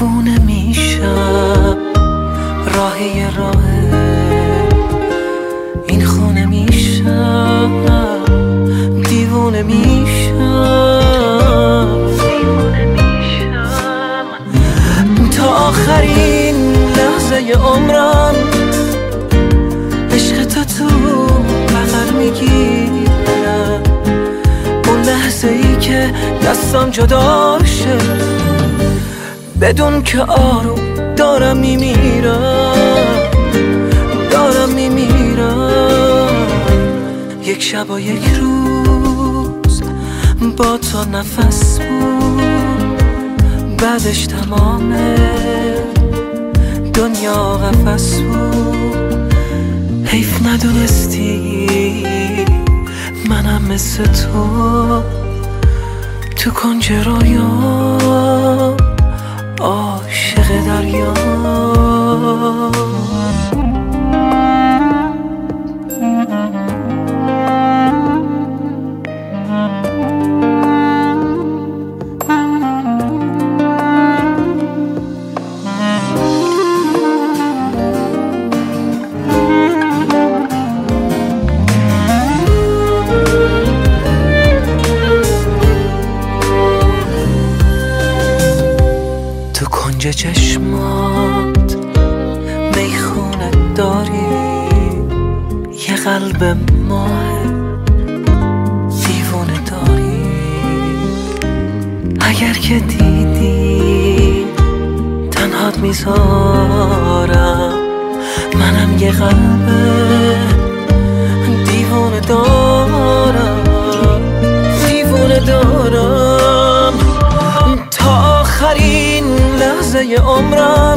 دیوونه میشم، راهی راه این خونه میشم، دیوونه میشم، تا آخرین لحظه عمرم عشق تو بغل میگیرم. اون لحظه ای که دستم جدا شه، بدون که آروم دارم میمیرم، دارم میمیرم. یک شب و یک روز با تو نفس بود، بعدش تمام دنیا قفس بود. حیف ندونستی منم مثل تو کنج رویا عاشق دریا. تو کنج چشمات میخونه داری، یه قلب ماه دیوونه داری. اگر که دیدی تنهات میذارم، منم یه قلب دیوونه دارم، دیوونه دارم. تا آخرین لحظه عمرم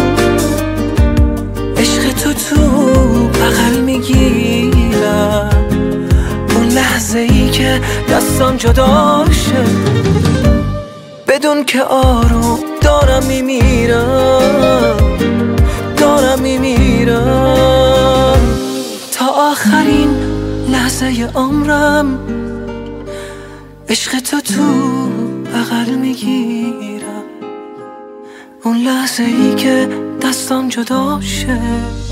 عشق تو بغل میگیرم. اون لحظه ای که دستم جدا شه، بدون که آروم دارم میمیرم، دارم میمیرم. تا آخرین لحظه عمرم عشق تو بغل میگیرم. اون لحظه ای که دستم جدا شه،